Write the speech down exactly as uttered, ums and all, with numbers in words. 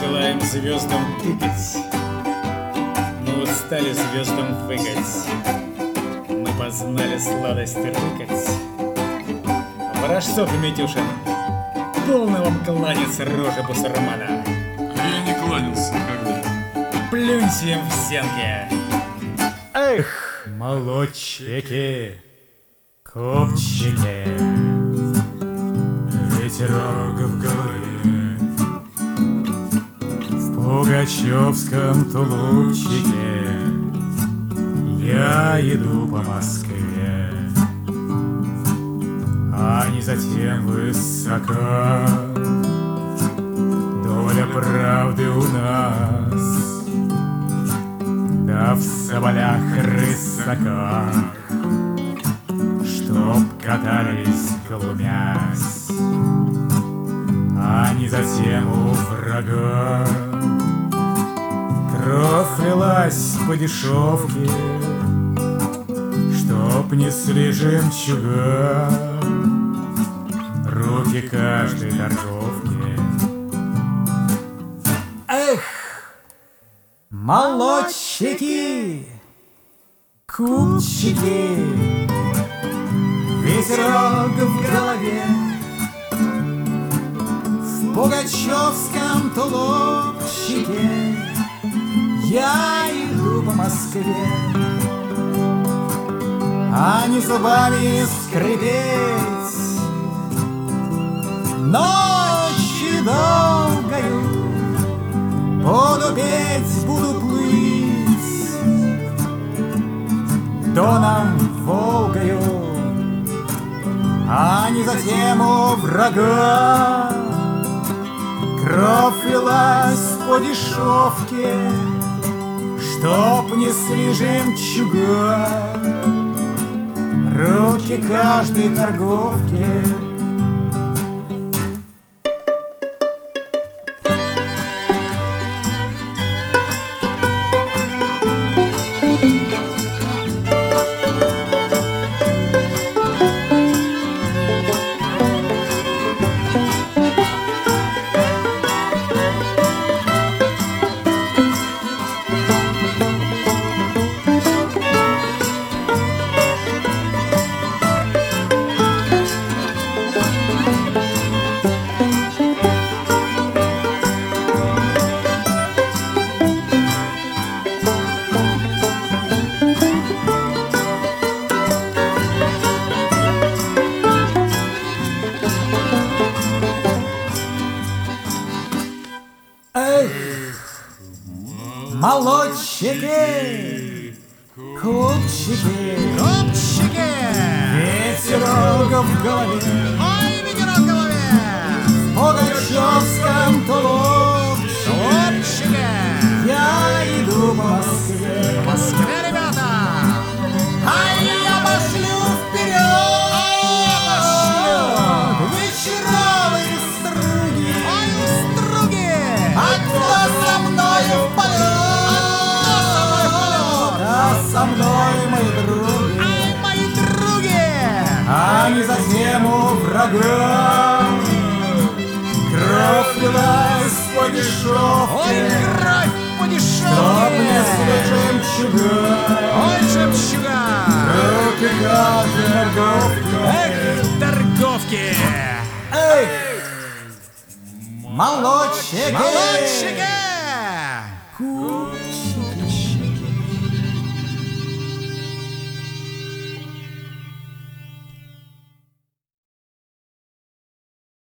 желаем звездам тыкать. Мы устали звездам выкать. Мы познали сладость рыкать. Ворошцов и Митюшин, полно вам кланяться, рожа бусурмана. Я не кланялся никогда. Плюньте им в стенки. Эх, молодчики, копчики, ветерок в голове, в пугачевском тулупчике я иду по Москве, а не затем высока доля правды у нас. Да в соболях-рысаках, чтоб катались, глумясь, а не затем у врага кровь лилась по дешевке, чтоб несли жемчуга руки каждой торговки. Эх! Молодчики, купчики, ветерок в голове, в пугачевском тулупчике я иду по Москве, а не зубами скрипеть ночью долгою. Буду петь, буду плыть доном Волгою, а не затем у врага кровь лилась по дешевке, чтоб несли жемчуга руки каждой торговки. Молодчики, купчики, Копчики! ветерок в голове, Ой, ветерок в голове! в пугачевском тулупчике Копчики! я иду по Москве. В Москве, ребята! Ай, я пошлю вперед! Ай, я пошлю! Вечеровые струги, Ой, струги! а кто со мною в полет? А со мной мои други, Ай, мои други! а не затем у врага кровь лилась по Ой, дешевке, кровь по чтоб несли дешевке! жемчуга Ой, жемчуга! руки каждой торговки. Эх, торговки! Эх, молодчики, Молодчики!